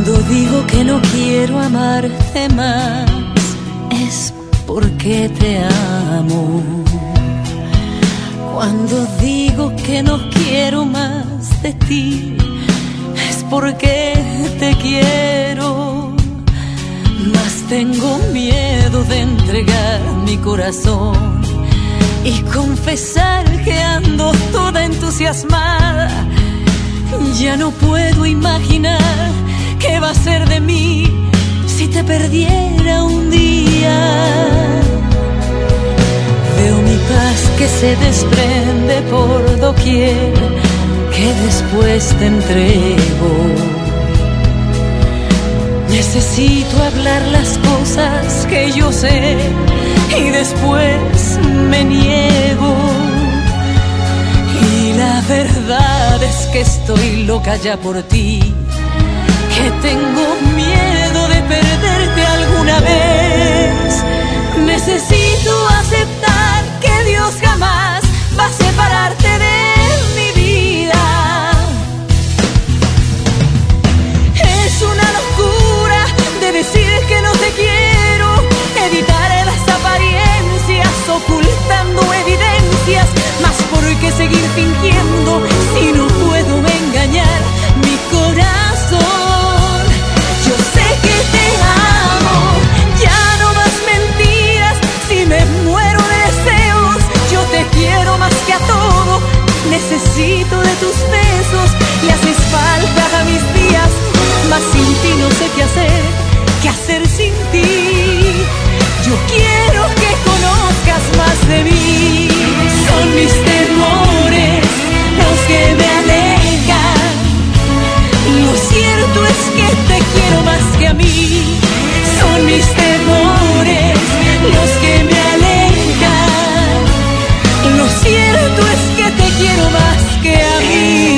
Cuando digo que no quiero amarte más, es porque te amo. Cuando digo que no quiero más de ti, es porque te quiero. Mas tengo miedo de entregar mi corazón y confesar que ando toda entusiasmada. Ya no puedo imaginar qué va a ser de mí si te perdiera un día. Veo mi paz que se desprende por doquier, que después te entrego. Necesito hablar las cosas que yo sé y después me niego. Y la verdad es que estoy loca ya por ti, que tengo miedo de perderte alguna vez. Necesito aceptar que Dios jamás va a separarte de mi vida. Es una locura de decir que no te quiero, evitar las apariencias, ocultando evidencias. Mas ¿por qué seguir fingiendo si no puedo engañar mi corazón? Yo sé que te amo, ya no más mentiras. Si me muero de deseos, yo te quiero más que a todo. Necesito de tus besos, le haces falta a mis días. Mas sin ti no sé qué hacer sin ti. Yo quiero que conozcas más de mí. Son mis temores los que me alejan. Lo cierto es que te quiero más que a mí. Son mis temores los que me alejan. Lo cierto es que te quiero más que a mí.